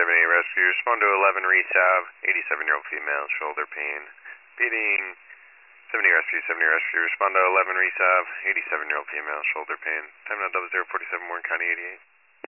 rescue. Respond to 11 Resav, 87-year-old female, shoulder pain. Beating 70 rescue, respond to 11 Resav, 87-year-old female, shoulder pain. Time now 0047 Warren County 88.